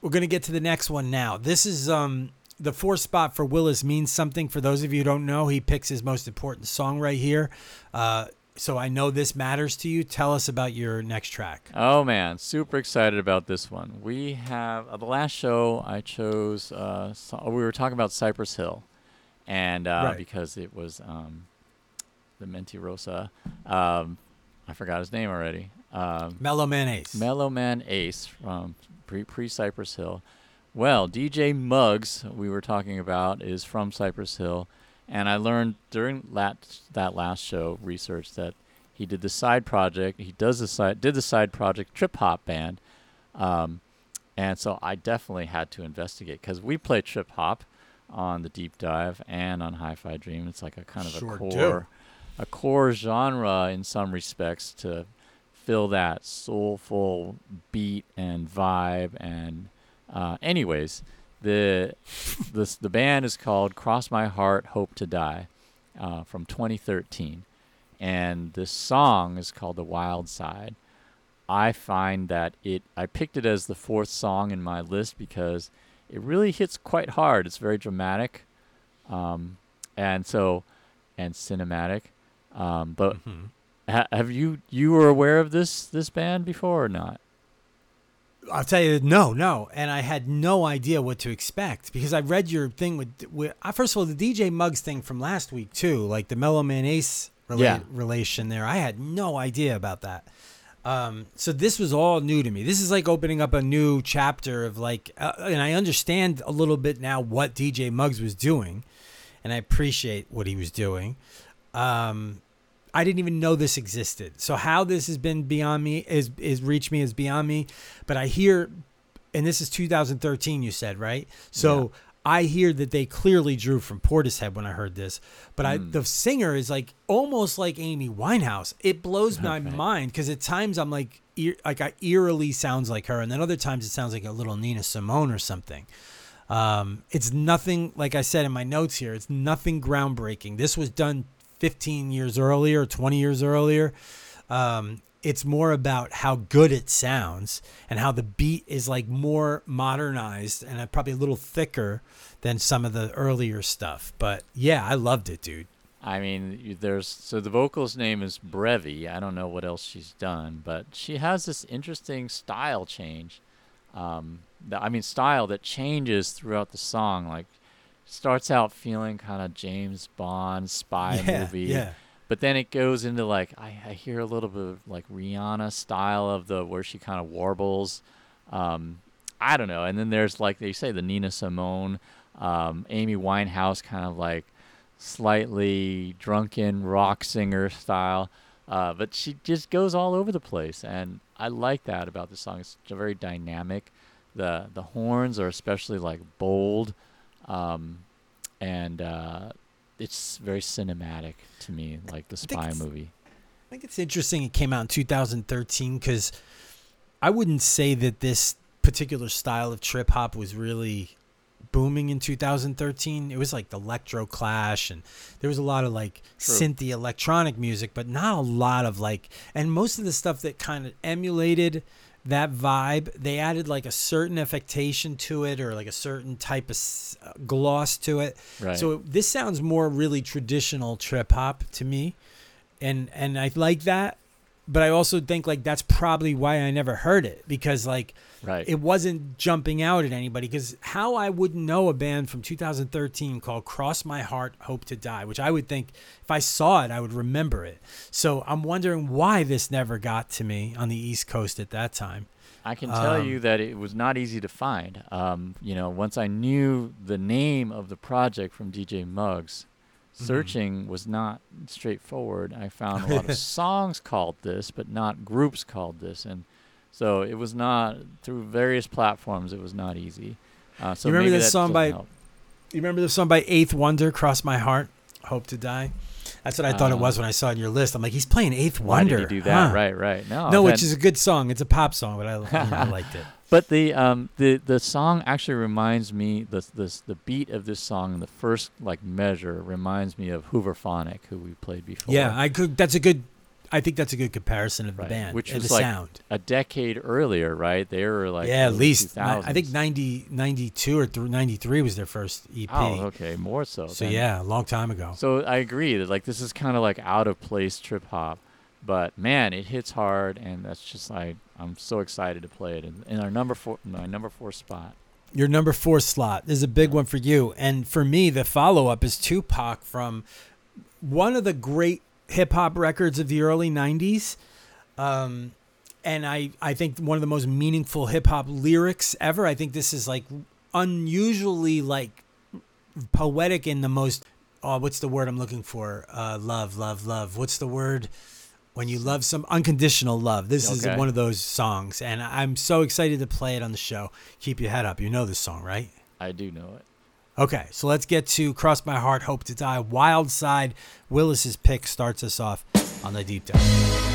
We're going to get to the next one now. This is the fourth spot for Willis Means Something. For those of you who don't know, he picks his most important song right here. So I know this matters to you. Tell us about your next track. Oh, man. Super excited about this one. We have the last show I chose, we were talking about Cypress Hill. And Right. because it was the Mentirosa, I forgot his name already. Mellow Man Ace. Mellow Man Ace from pre-Cypress Hill. Well, DJ Muggs, we were talking about, is from Cypress Hill. And I learned during that last show research that he did the side project. He did the side project Trip Hop Band. And so I definitely had to investigate because we play Trip Hop on the Deep Dive and on Hi-Fi Dream. It's like a kind of a core genre in some respects to fill that soulful beat and vibe. And anyways, the band is called Cross My Heart, Hope to Die from 2013. And this song is called The Wild Side. I find that I picked it as the fourth song in my list because it really hits quite hard. It's very dramatic, and cinematic. But have you were aware of this band before or not? I'll tell you, no. And I had no idea what to expect because I read your thing with first of all, the DJ Muggs thing from last week too, like the Mellow Man Ace relation there. I had no idea about that. So this was all new to me. This is like opening up a new chapter of like, and I understand a little bit now what DJ Muggs was doing, and I appreciate what he was doing. I didn't even know this existed. So how this has been beyond me is reached me is beyond me. But I hear, and this is 2013, you said, right? So I hear that they clearly drew from Portishead when I heard this. But the singer is like almost like Amy Winehouse. It blows my mind because at times I'm like, I eerily sounds like her. And then other times it sounds like a little Nina Simone or something. It's nothing, like I said in my notes here, it's nothing groundbreaking. This was done 15 years earlier, 20 years earlier. It's more about how good it sounds and how the beat is like more modernized and probably a little thicker than some of the earlier stuff. But yeah, I loved it, dude. I mean, so the vocal's name is Brevi. I don't know what else she's done, but she has this interesting style change. Style that changes throughout the song. Like, starts out feeling kind of James Bond spy movie. Yeah. But then it goes into like I hear a little bit of like Rihanna style of where she kind of warbles. I don't know. And then there's like they say the Nina Simone, Amy Winehouse kind of like slightly drunken rock singer style. But she just goes all over the place, and I like that about the song. It's very dynamic. The horns are especially like bold, and it's very cinematic to me, like the spy movie. I think it's interesting it came out in 2013 because I wouldn't say that this particular style of trip hop was really booming in 2013. It was like the Electro Clash, and there was a lot of like synthy electronic music, but not a lot of like, and most of the stuff that kind of emulated that vibe, they added like a certain affectation to it or like a certain type of gloss to it. Right. So this sounds more really traditional trip hop to me. And I like that. But I also think like that's probably why I never heard it, because like it wasn't jumping out at anybody. Because how I wouldn't know a band from 2013 called Cross My Heart, Hope to Die, which I would think if I saw it, I would remember it. So I'm wondering why this never got to me on the East Coast at that time. I can tell you that it was not easy to find. Once I knew the name of the project from DJ Muggs, searching was not straightforward. I found a lot of songs called this, but not groups called this. And so it was not, through various platforms, it was not easy. So you remember this song by Eighth Wonder, Cross My Heart, Hope to Die? That's what I thought it was when I saw it in your list. I'm like, he's playing Eighth Wonder. Why did he do that? Huh. Right. No, which is a good song. It's a pop song, but I liked it. But the song actually reminds me, the beat of this song, the first like measure reminds me of Hooverphonic, who we played before. Yeah, that's a good. I think that's a good comparison of the band, which was the like sound. a decade earlier, right? They were like at least 2000s. I think 92 or 93 was their first EP. Oh, okay, more so. So a long time ago. So I agree that like this is kind of like out of place trip hop, but man, it hits hard, and that's just like I'm so excited to play it in our my number 4 spot. Your number 4 slot is a big one for you, and for me, the follow up is Tupac from one of the great hip hop records of the early 90s. And I think one of the most meaningful hip hop lyrics ever. I think this is like unusually like poetic in the most, what's the word I'm looking for? Love. What's the word when you love some unconditional love? This is one of those songs, and I'm so excited to play it on the show. Keep your head up. You know this song, right? I do know it. Okay, so let's get to Cross My Heart, Hope to Die. Wild Side. Willis's pick starts us off on the deep dive.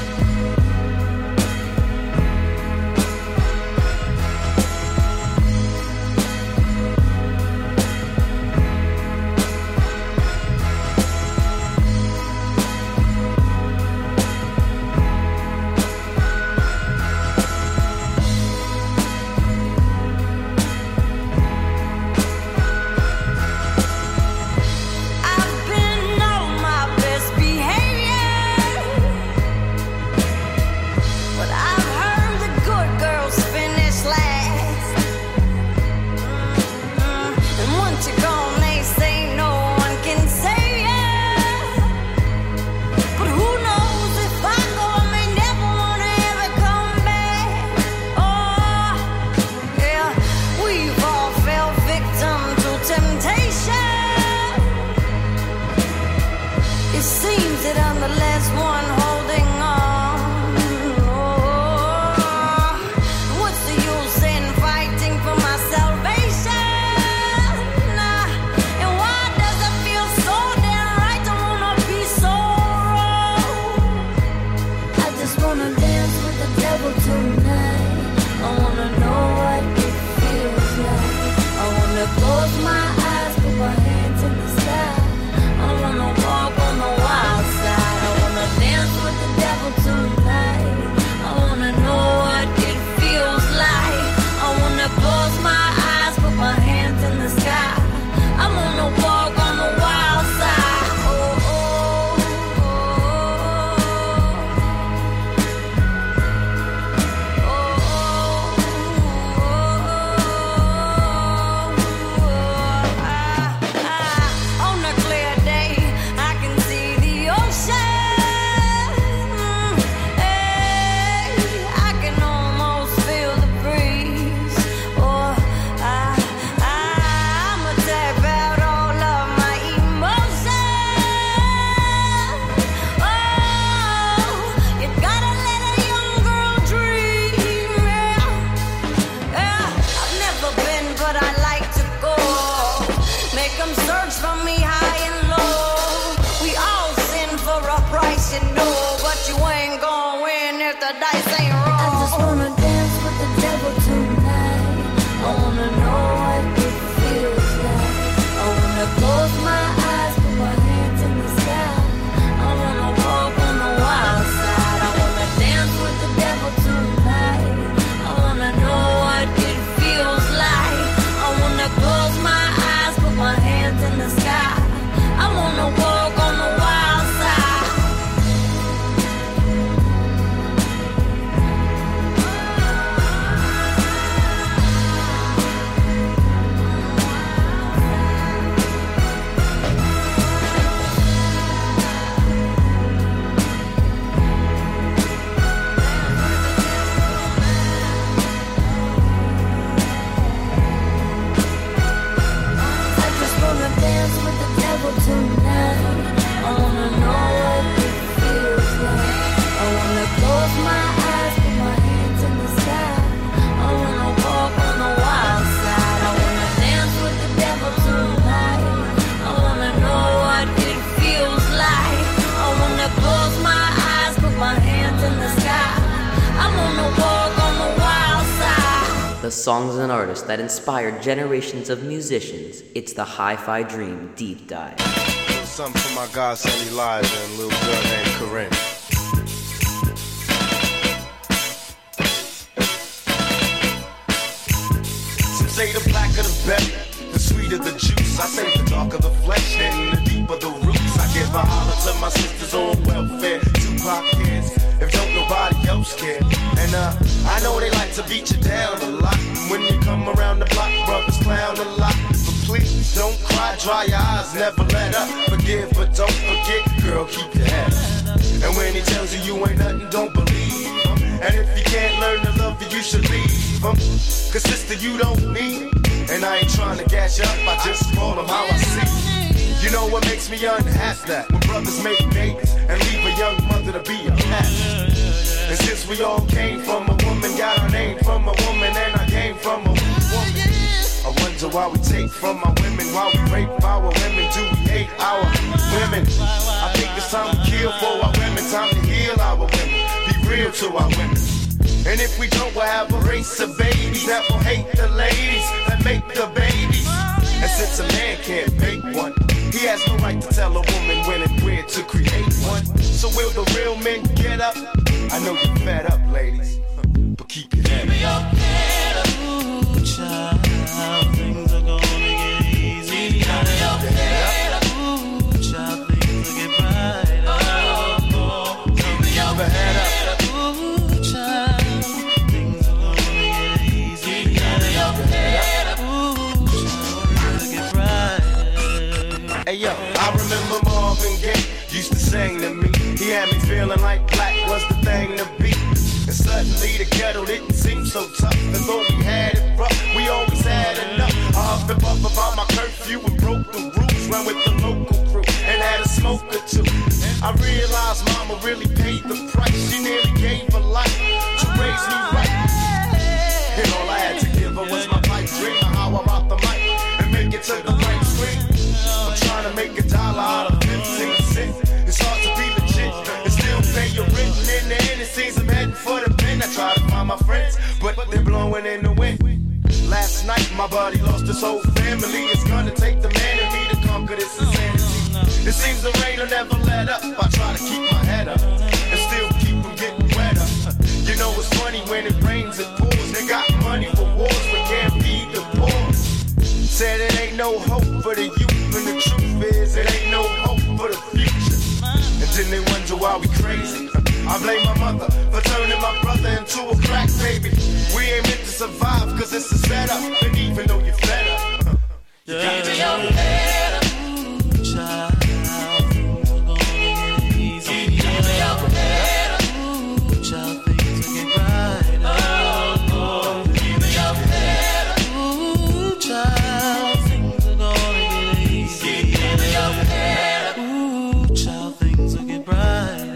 The songs and artists that inspired generations of musicians. It's the Hi-Fi Dream Deep Dive. Something for my godson Elijah and a little girl named Corinne. say the blacker the better, the sweeter the juice. I say the darker the flesh and the deeper the roots. I give a holler to my sisters on welfare. Tupac kids, if don't nobody else care. And I know they like to beat you down a lot. When you come around the block, brothers clown a lot. But please don't cry, dry your eyes, never let up. Forgive but don't forget, girl, keep your head up. And when he tells you you ain't nothing, don't believe him. And if you can't learn to love you, you should leave him. Cause sister, you don't need him. And I ain't trying to gas you up, I just call him how I see. You know what makes me unhappy? That when brothers make babies and leave a young mother to be a cat. And since we all came from a woman, got our name from a woman, and I came from a woman. I wonder why we take from our women, why we rape our women, do we hate our women? I think it's time to kill for our women, time to heal our women, be real to our women. And if we don't, we'll have a race of babies that will hate the ladies that make the babies. And since a man can't make one, he has no right to tell a woman when and where to create one. So will the real men get up? I know you're fed up, ladies, but keep your head up. Ooh, child, things are gonna get easy. Keep your head up. Ooh, child, things will get brighter. Oh, keep your head up. Ooh, child, things are gonna get easy. Keep your head up. Ooh, child, things will get brighter. Hey yo, I remember Marvin Gaye used to sing to me. He had me feeling like black was the thing to be. And suddenly the ghetto didn't seem so tough. And though we had it rough, we always had enough. I huffed and puffed about my curfew and broke the rules. Ran with the local crew and had a smoke or two. I realized mama really paid the price. She nearly gave her life to raise me right. And all I had to give her was my pipe dream of how I rock the mic and make it to the right screen. I'm trying to make $1 out of 15 cents. It's hard to be legit and still pay your rent. And in the end, it seems I'm heading for the pen. I try to find my friends, but they're blowing in the wind. Last night, my buddy lost his whole family. It's gonna take the man in me to conquer this insanity. It seems the rain will never let up. I try to keep my head up and still keep from getting wetter. You know it's funny when it rains, it pours. They got money for wars, but can't feed the poor. Said it ain't no hope for the youth, and the truth is it ain't no hope for the future. And then they wonder why we crazy. I blame my mother for turning my brother into a crack baby. We ain't meant to survive cause it's a setup. And even though you're fed up, you got to your head up. Ooh, child, things are gonna get easy. Keep your head up. Ooh, child, things will get brighter. Oh, keep your head up. Ooh, child, things are gonna get easy. Keep your head up. Ooh, child, things will get brighter.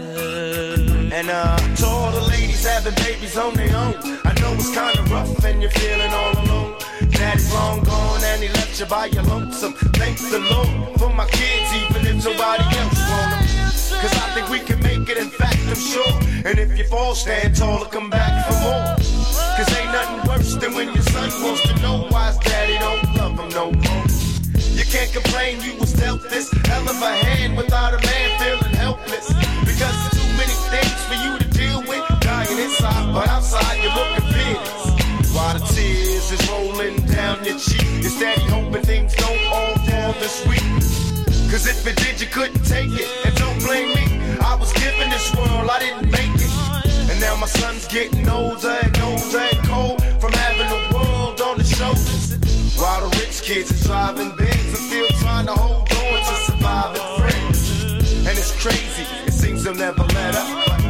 And to all the ladies having babies on their own, I know it's kinda rough and you're feeling all alone. Daddy's long gone and he left you by your lonesome. Thank the Lord for my kids, even if nobody else want them. Cause I think we can make it, in fact I'm sure. And if you fall, stand tall and come back for more. Cause ain't nothing worse than when your son wants to know why his daddy don't love him no more. You can't complain you was dealt this hell of a hand without a man feeling helpless. Because there's too many things for you to deal with. Dying inside, but outside you're looking fearless. While the tears is rolling down your cheek, you're steady hoping things don't all fall this week. Cause if it did, you couldn't take it. And don't blame me, I was given this world, I didn't make it. And now my son's getting older and older and cold from having the world on his shoulders. While the rich kids are driving Benz, I'm still trying to hold on to surviving friends. And it's crazy, it seems they'll never let up.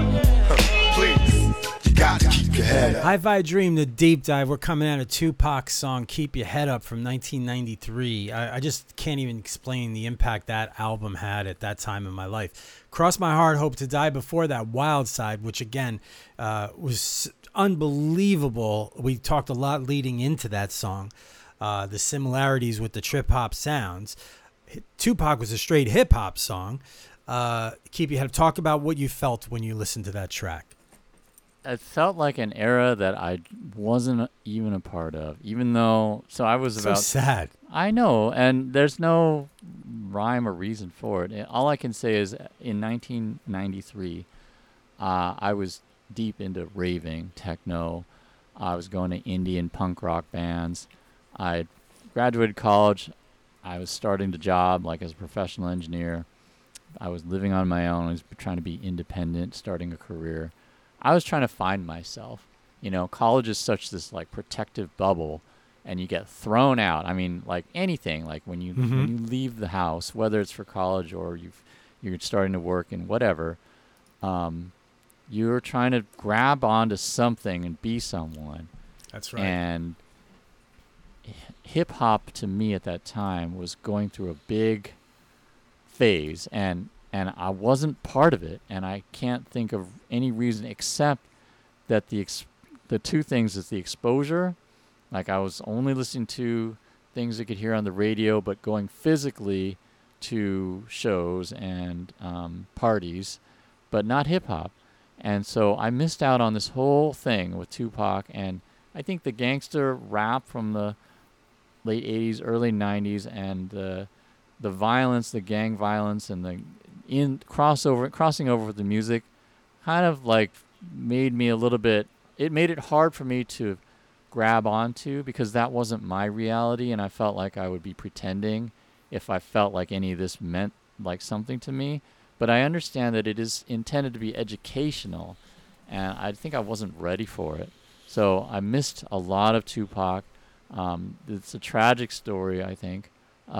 Please, you got to keep your head up. Hi-Fi Dream, the deep dive. We're coming out of Tupac's song "Keep Your Head Up" from 1993. I just can't even explain the impact that album had at that time in my life. Cross My Heart, Hope to Die before that, Wild Side, which again was unbelievable. We talked a lot leading into that song. The similarities with the trip-hop sounds. Tupac was a straight hip-hop song. Keep Your Head Up. Talk about what you felt when you listened to that track. It felt like an era that I wasn't even a part of, even though, so I was So sad. I know, and there's no rhyme or reason for it. All I can say is in 1993, I was deep into raving, techno. I was going to Indian punk rock bands. I graduated college. I was starting the job like as a professional engineer. I was living on my own. I was trying to be independent, starting a career. I was trying to find myself. You know, college is such this like protective bubble, and you get thrown out. I mean, like anything, like when you leave the house, whether it's for college or you're starting to work and whatever, you're trying to grab onto something and be someone. That's right. And hip hop to me at that time was going through a big phase, and I wasn't part of it, and I can't think of any reason except that the two things is the exposure. Like I was only listening to things I could hear on the radio, but going physically to shows and parties, but not hip hop. And so I missed out on this whole thing with Tupac, and I think the gangster rap from the late 80s, early 90s, and the violence, the gang violence, and the crossing over with the music kind of like made me a little bit, it made it hard for me to grab onto, because that wasn't my reality, and I felt like I would be pretending if I felt like any of this meant like something to me. But I understand that it is intended to be educational, and I think I wasn't ready for it. So I missed a lot of Tupac. It's a tragic story, I think,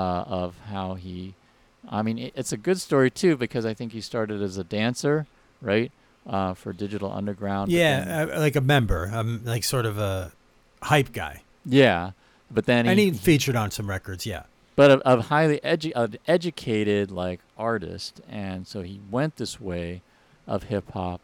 of how he, I mean, it's a good story too, because I think he started as a dancer, right? For Digital Underground. Yeah, like a member, like sort of a hype guy. Yeah, but then he featured on some records, yeah. But a highly educated like artist, and so he went this way of hip hop,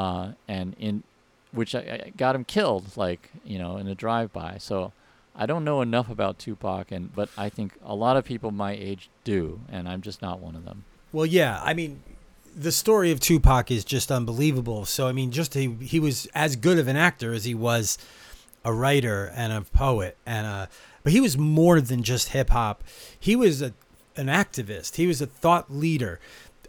and in which I got him killed, like, you know, in a drive-by. So I don't know enough about Tupac, but I think a lot of people my age do, and I'm just not one of them. Well, yeah, I mean, the story of Tupac is just unbelievable. So I mean, just he was as good of an actor as he was a writer and a poet, and but he was more than just hip hop. He was an activist. He was a thought leader.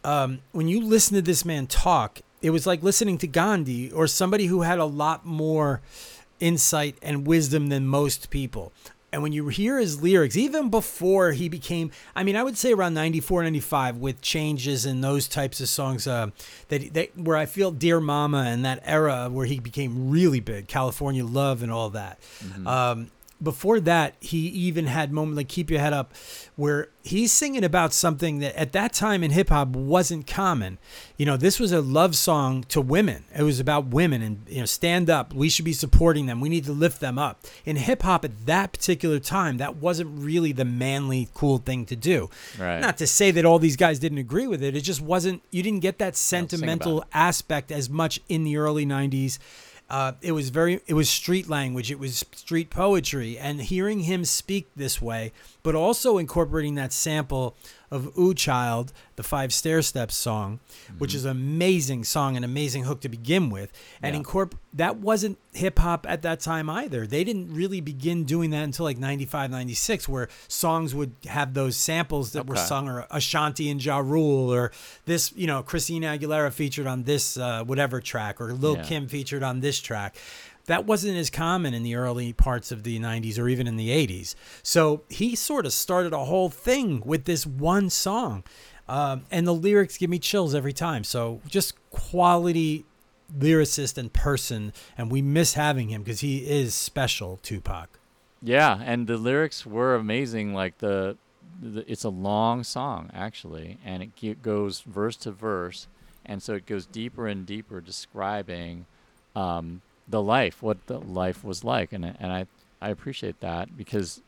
When you listen to this man talk, it was like listening to Gandhi or somebody who had a lot more insight and wisdom than most people. And when you hear his lyrics, even before he became, I mean, I would say around 94, 95 with Changes and those types of songs that where I feel Dear Mama and that era where he became really big, California Love and all that. Mm-hmm. Before that, he even had moments like Keep Your Head Up, where he's singing about something that at that time in hip hop wasn't common. You know, this was a love song to women. It was about women and, you know, stand up. We should be supporting them. We need to lift them up. In hip hop at that particular time, that wasn't really the manly, cool thing to do. Right. Not to say that all these guys didn't agree with it. It just wasn't, you didn't get that sentimental aspect as much in the early 90s. It was street language. It was street poetry, and hearing him speak this way, but also incorporating that sample of Ooh Child, the 5 Stair Steps song, which is an amazing song, an amazing hook to begin with. And that wasn't hip hop at that time either. They didn't really begin doing that until like 95, 96, where songs would have those samples that were sung, or Ashanti and Ja Rule, or this, you know, Christina Aguilera featured on this whatever track, or Lil Kim featured on this track. That wasn't as common in the early parts of the 90s or even in the 80s. So he sort of started a whole thing with this one song. And the lyrics give me chills every time. So just quality lyricist and person. And we miss having him because he is special, Tupac. Yeah, and the lyrics were amazing. Like it's a long song, actually. And it goes verse to verse. And so it goes deeper and deeper describing the life, what the life was like, and I appreciate that, because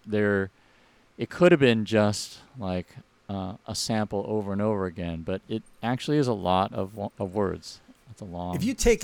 it could have been just like a sample over and over again, but it actually is a lot of words. It's a long. If you take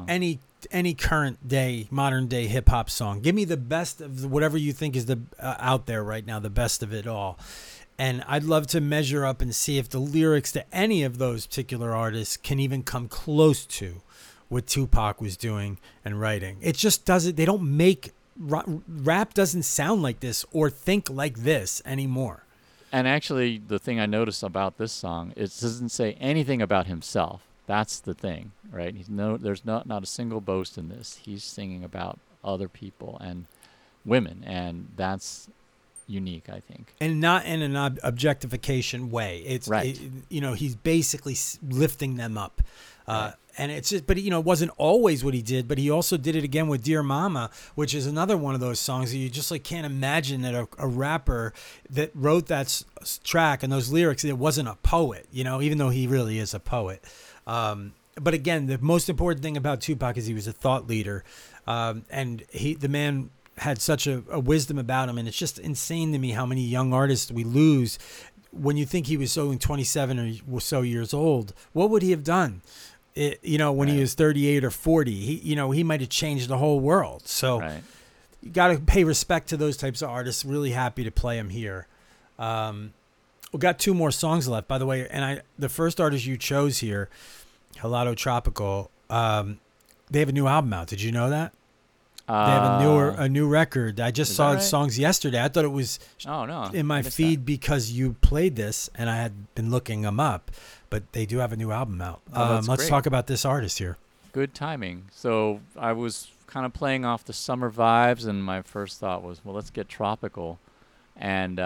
any current day, modern day hip hop song, give me the best of whatever you think is the out there right now, the best of it all. And I'd love to measure up and see if the lyrics to any of those particular artists can even come close to what Tupac was doing and writing. It just doesn't, they don't make, rap doesn't sound like this or think like this anymore. And actually, the thing I noticed about this song, it doesn't say anything about himself. That's the thing, right? There's not a single boast in this. He's singing about other people, and women, and that's unique, I think. And not in an objectification way. It's Right. he's basically lifting them up. Right. And it's just, but it wasn't always what he did, but he also did it again with Dear Mama, which is another one of those songs that you just like can't imagine that a rapper that wrote that track and those lyrics, it wasn't a poet, even though he really is a poet. But again, the most important thing about Tupac is he was a thought leader. And the man had such a wisdom about him, and it's just insane to me how many young artists we lose. When you think he was only 27 or so years old, what would he have done? When he was 38 or 40, he might have changed the whole world. So you got to pay respect to those types of artists. Really happy to play them here. We got 2 more songs left, by the way. And the first artist you chose here, Helado Tropical, they have a new album out. Did you know that? They have a new record. I just saw songs yesterday. I thought it was in my feed because you played this, and I had been looking them up. But they do have a new album out. Let's talk about this artist here. Good timing. So I was kind of playing off the summer vibes, and my first thought was, well, let's get tropical. And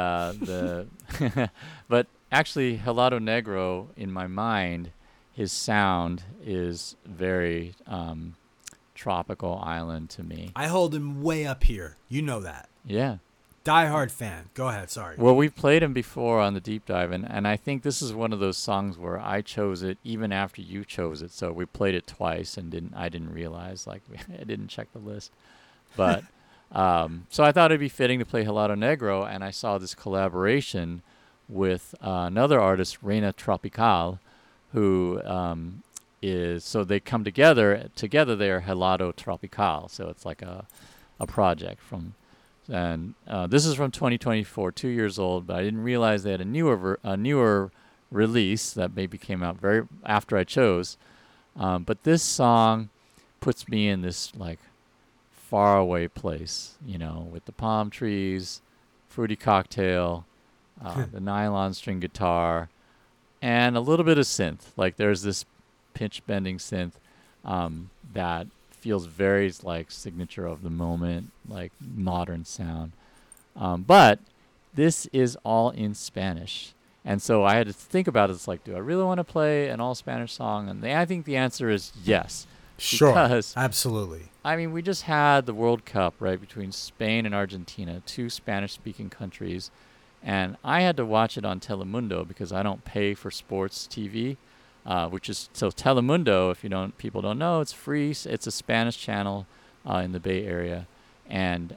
but actually, Helado Negro, in my mind, his sound is very tropical island to me. I hold him way up here. You know that. Yeah. Diehard fan. Go ahead. Sorry. Well, we've played him before on the Deep Dive, and I think this is one of those songs where I chose it even after you chose it. So we played it twice, and I didn't realize, I didn't check the list. But so I thought it'd be fitting to play Helado Negro, and I saw this collaboration with another artist, Reina Tropical, who so they come together they are Helado Tropical. So it's like a project from. And this is from 2024, 2 years old, but I didn't realize they had a newer release that maybe came out very after I chose. But this song puts me in this faraway place, with the palm trees, fruity cocktail, the nylon string guitar, and a little bit of synth. There's this pitch bending synth that feels very signature of the moment, modern sound. But this is all in Spanish. And so I had to think about it. Do I really want to play an all Spanish song? And I think the answer is yes. Sure. Because, absolutely. I mean, we just had the World Cup, right, between Spain and Argentina, 2 Spanish-speaking countries. And I had to watch it on Telemundo because I don't pay for sports TV. Which is so Telemundo. If people don't know, it's free. It's a Spanish channel in the Bay Area, and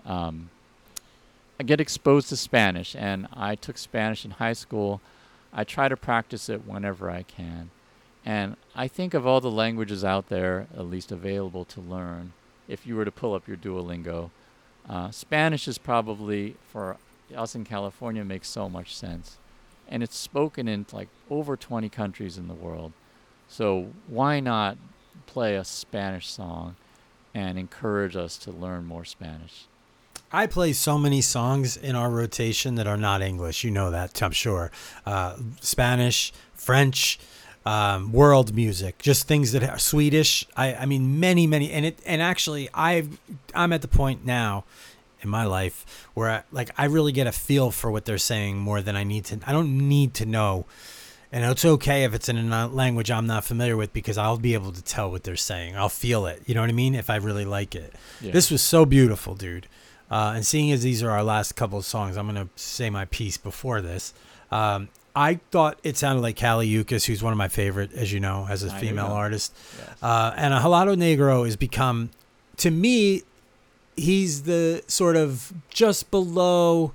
I get exposed to Spanish. And I took Spanish in high school. I try to practice it whenever I can, and I think of all the languages out there, at least available to learn. If you were to pull up your Duolingo, Spanish is probably for us in California makes so much sense, and it's spoken in over 20 countries in the world. So why not play a Spanish song and encourage us to learn more Spanish? I play so many songs in our rotation that are not English. You know that, I'm sure. Spanish, French, world music, just things that are Swedish. I mean, many, and actually I'm at the point now in my life where I really get a feel for what they're saying more than I don't need to know. And it's okay if it's in a language I'm not familiar with because I'll be able to tell what they're saying. I'll feel it. You know what I mean? If I really like it. Yeah. This was so beautiful, dude. And seeing as these are our last couple of songs, I'm going to say my piece before this. I thought it sounded like Kali Uchis, who's one of my favorite, as you know, as a female artist. Yes. And Helado Negro has become, to me, he's the sort of just below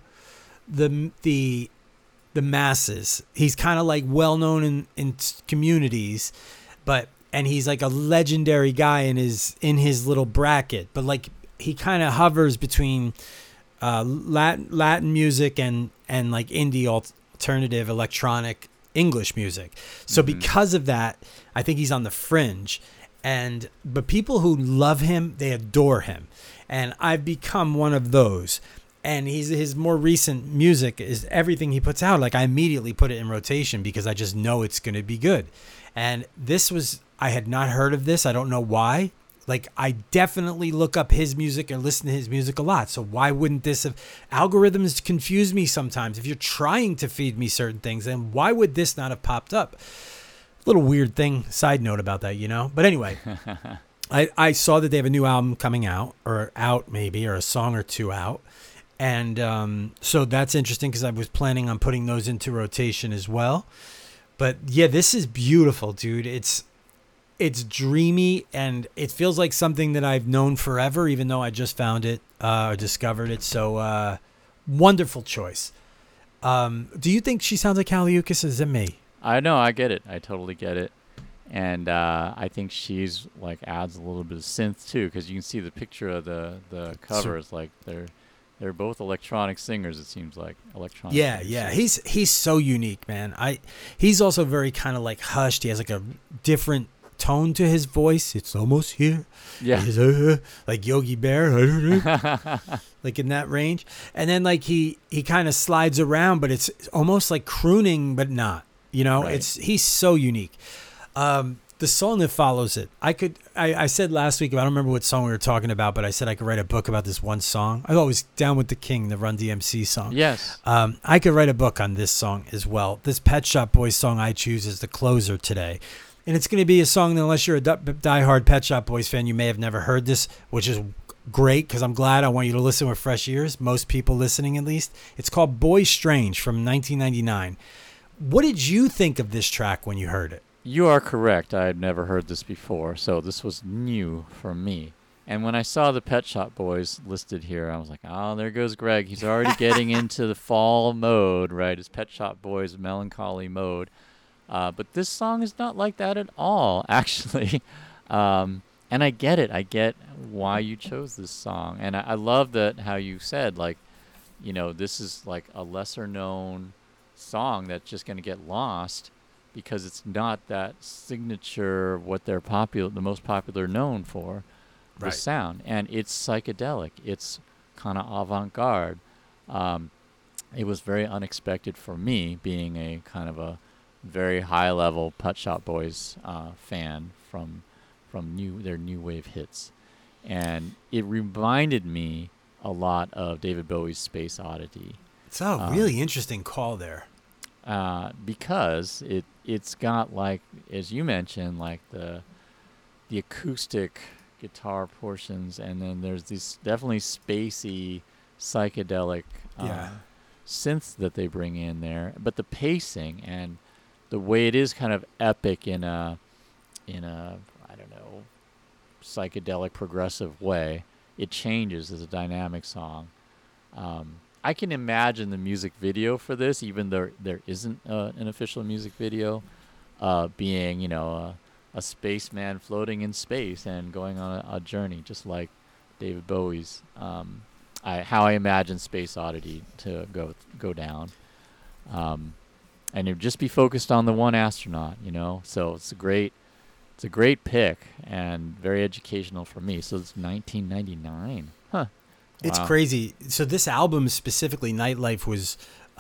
the masses. He's kind of well known in communities, and he's a legendary guy in his little bracket. But he kind of hovers between Latin music and indie alternative electronic English music. So because of that, I think he's on the fringe. But people who love him, they adore him, and I've become one of those. And his more recent music is everything he puts out. I immediately put it in rotation because I just know it's going to be good. And I had not heard of this. I don't know why. Like, I definitely look up his music and listen to his music a lot. So why wouldn't this have... Algorithms confuse me sometimes. If you're trying to feed me certain things, then why would this not have popped up? Little weird thing, side note about that, you know? But anyway, I saw that they have a new album coming out, or out maybe, or a song or two out. And so that's interesting because I was planning on putting those into rotation as well. But yeah, this is beautiful, dude. It's dreamy, and it feels like something that I've known forever, even though I just found it or discovered it. So wonderful choice. Do you think she sounds like Kaliukas? Is it me? I know, I get it. I totally get it. And I think she's like adds a little bit of synth too, because you can see the picture of the covers. Like they're both electronic singers. It seems like electronic. Yeah, singers. yeah. He's so unique, man. He's also very kind of like hushed. He has like a different tone to his voice. It's almost here. Yeah. He's, like Yogi Bear, like in that range. And then like he kind of slides around, but it's almost like crooning, but not. You know, Right. he's so unique. The song that follows it, I said last week, I don't remember what song we were talking about, but I said I could write a book about this one song. I was Down with the King, the Run DMC song. Yes. I could write a book on this song as well. This Pet Shop Boys song I choose as the closer today. And it's going to be a song that, unless you're a diehard Pet Shop Boys fan, you may have never heard this, which is great because I'm glad. I want you to listen with fresh ears, most people listening at least. It's called Boy Strange from 1999. What did you think of this track when you heard it? You are correct. I had never heard this before, so this was new for me. And when I saw the Pet Shop Boys listed here, I was like, oh, there goes Greg. He's already getting into the fall mode, right? His Pet Shop Boys melancholy mode. But this song is not like that at all, actually. And I get it. I get why you chose this song. And I love that how you said, like, you know, this is like a lesser known song that's just going to get lost because it's not that signature, what they're the most popular known for, the Right. sound. And it's psychedelic. It's kind of avant-garde. It was very unexpected for me, being a kind of a very high-level Pet Shop Boys fan from their new wave hits, and it reminded me a lot of David Bowie's Space Oddity. It's a really interesting call there. Because it's got, like, as you mentioned, like the acoustic guitar portions, and then there's these definitely spacey psychedelic synths that they bring in there, but the pacing and the way it is kind of epic in a I don't know, psychedelic progressive way, it changes as a dynamic song. I can imagine the music video for this, even though there isn't an official music video, being, you know, a spaceman floating in space and going on a journey, just like David Bowie's. How I imagine Space Oddity to go down. And it'd just be focused on the one astronaut, you know. So it's a great pick and very educational for me. So it's 1999. Huh. It's Wow. crazy. So this album specifically, Nightlife, was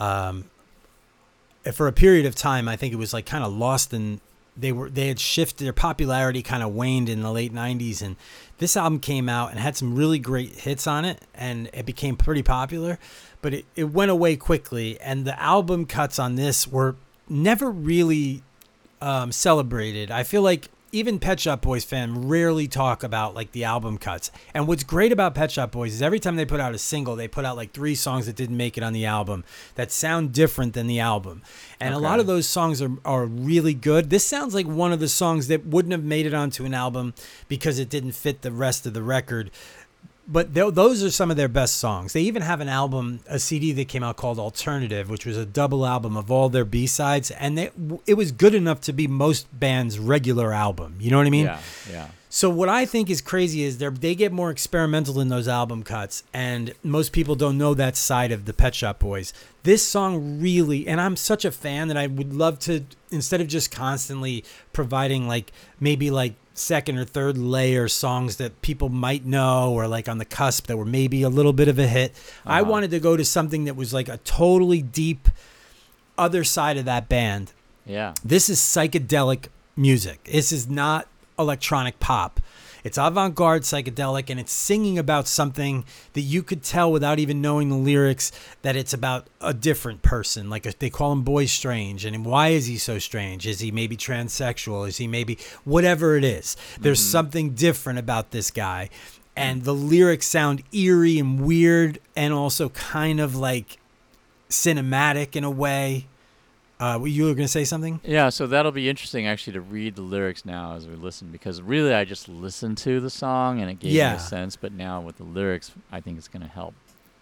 for a period of time, I think it was like kind of lost, and they had shifted, their popularity kind of waned in the late 90s, and this album came out and had some really great hits on it, and it became pretty popular, but it went away quickly, and the album cuts on this were never really celebrated. I feel like even Pet Shop Boys fans rarely talk about like the album cuts. And what's great about Pet Shop Boys is every time they put out a single, they put out like 3 songs that didn't make it on the album that sound different than the album. And a lot of those songs are really good. This sounds like one of the songs that wouldn't have made it onto an album because it didn't fit the rest of the record. But those are some of their best songs. They even have an album, a CD that came out called Alternative, which was a double album of all their B-sides. And it was good enough to be most bands' regular album. You know what I mean? Yeah. So what I think is crazy is they get more experimental in those album cuts. And most people don't know that side of the Pet Shop Boys. This song really, and I'm such a fan that I would love to, instead of just constantly providing like maybe like second or third layer songs that people might know or like on the cusp that were maybe a little bit of a hit. I wanted to go to something that was like a totally deep other side of that band. Yeah. This is psychedelic music. This is not electronic pop. It's avant-garde psychedelic, and it's singing about something that you could tell without even knowing the lyrics that it's about a different person. Like they call him Boy Strange, and why is he so strange? Is he maybe transsexual? Is he maybe whatever it is? There's something different about this guy, and the lyrics sound eerie and weird, and also kind of like cinematic in a way. You were going to say something? Yeah, so that'll be interesting actually to read the lyrics now as we listen, because really I just listened to the song and it gave me a sense, but now with the lyrics I think it's going to help.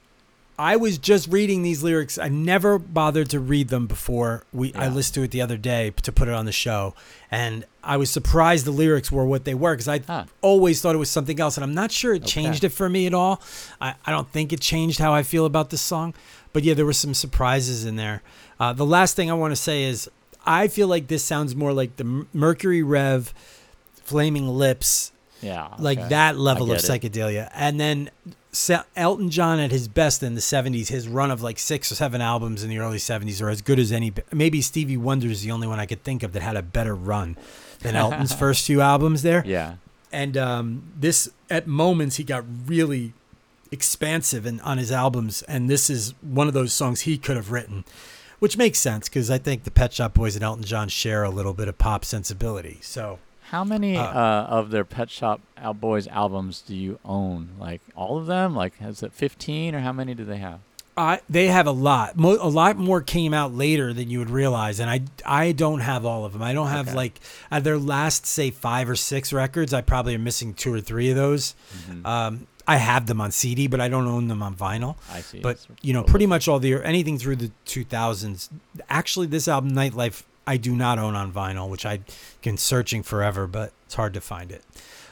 I was just reading these lyrics. I never bothered to read them before. I listened to it the other day to put it on the show, and I was surprised the lyrics were what they were, because I always thought it was something else, and I'm not sure it changed it for me at all. I don't think it changed how I feel about this song, but yeah, there were some surprises in there. The last thing I want to say is I feel like this sounds more like the Mercury Rev, Flaming Lips, like that level of psychedelia. And then Elton John at his best in the 70s, his run of like 6 or 7 albums in the early 70s are as good as any. Maybe Stevie Wonder is the only one I could think of that had a better run than Elton's first few albums there. Yeah. And this, at moments, he got really expansive on his albums, and this is one of those songs he could have written, which makes sense because I think the Pet Shop Boys and Elton John share a little bit of pop sensibility. So, how many of their Pet Shop Boys albums do you own? Like all of them? Like, is it 15 or how many do they have? They have a lot. A lot more came out later than you would realize, and I don't have all of them. I don't have like their last, say, 5 or 6 records. I probably am missing 2 or 3 of those. Mm-hmm. I have them on CD, but I don't own them on vinyl. I see. But pretty much anything through the 2000s. Actually, this album, Nightlife, I do not own on vinyl, which I've been searching forever, but it's hard to find it.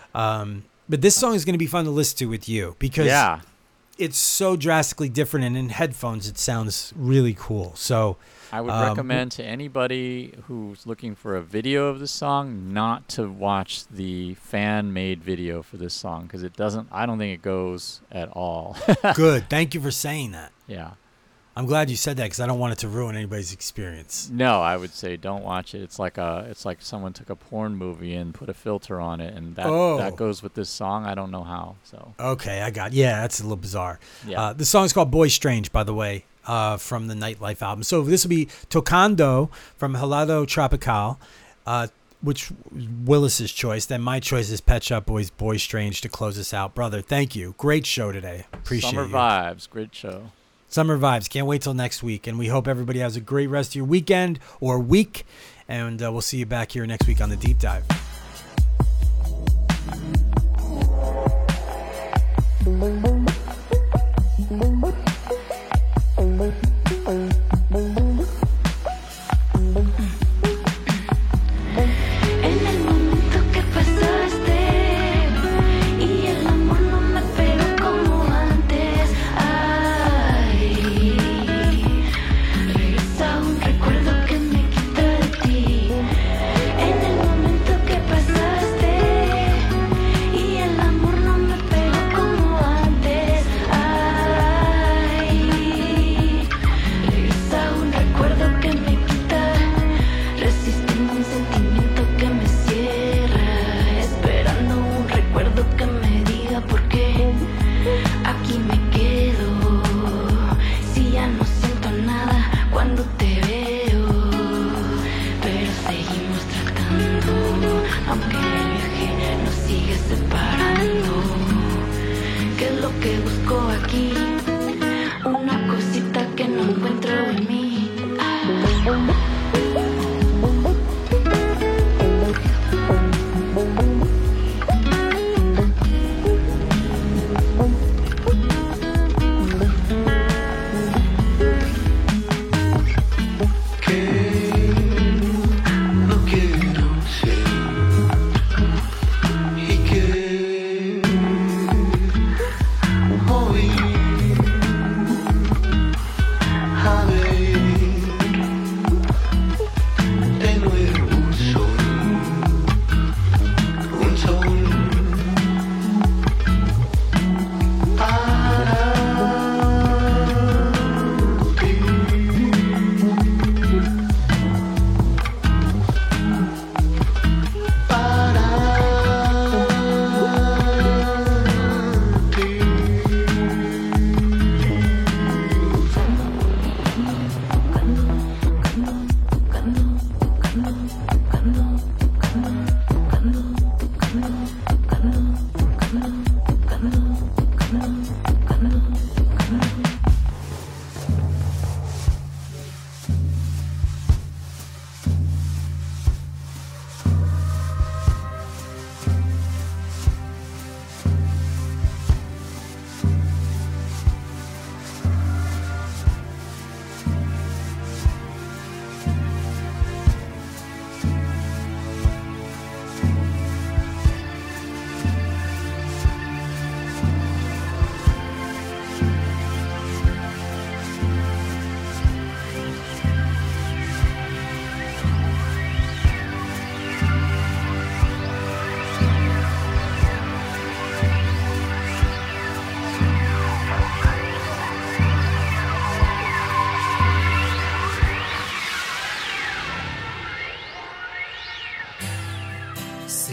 But this song is going to be fun to listen to with you because it's so drastically different, and in headphones it sounds really cool. So I would recommend to anybody who's looking for a video of this song not to watch the fan-made video for this song, because I don't think it goes at all. Good. Thank you for saying that. Yeah. I'm glad you said that, because I don't want it to ruin anybody's experience. No, I would say don't watch it. It's like someone took a porn movie and put a filter on it, and that goes with this song. I don't know how. So okay, that's a little bizarre. Yeah. The song's called Boy Strange, by the way, from the Nightlife album. So this will be Tocando from Helado Tropical, which was Willis's choice. Then my choice is Pet Shop Boys' Boy Strange to close us out. Brother, thank you. Great show today. Appreciate it. Summer vibes. Great show. Summer vibes. Can't wait till next week. And we hope everybody has a great rest of your weekend or week. And we'll see you back here next week on The Deep Dive.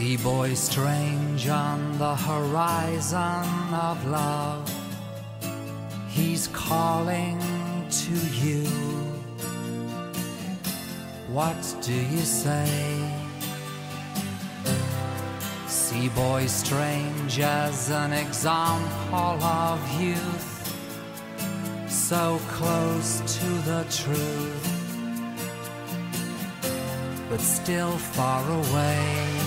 Sea boy strange on the horizon of love, he's calling to you. What do you say? Sea boy strange as an example of youth, so close to the truth, but still far away.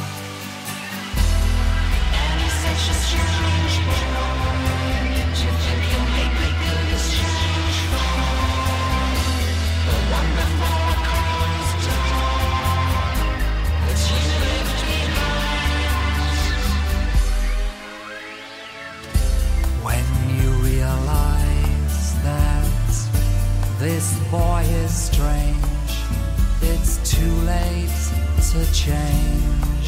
And he's such a strange boy. Do you think he'll make me good exchange for the wonderful closed door that you left behind? When you realize that this boy is strange, it's too late to change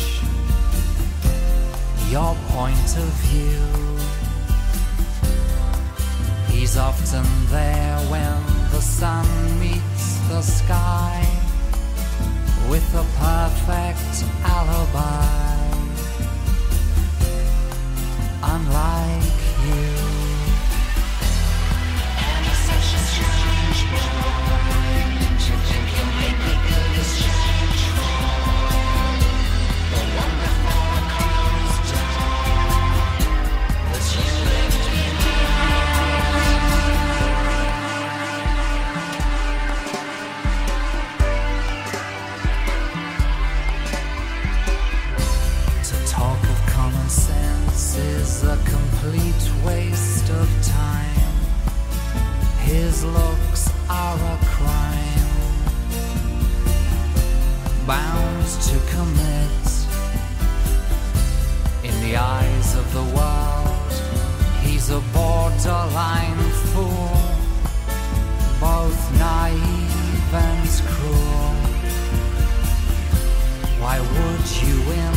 your point of view. He's often there when the sun meets the sky with a perfect alibi, unlike you. And he's such a strange boy. Do you think he'll make me good exchange for the wonderful closed door that you left To talk of common sense is a complete waste of time. His looks are a crime, bound to commit. In the eyes of the world, he's a borderline fool, both naive and cruel. Why would you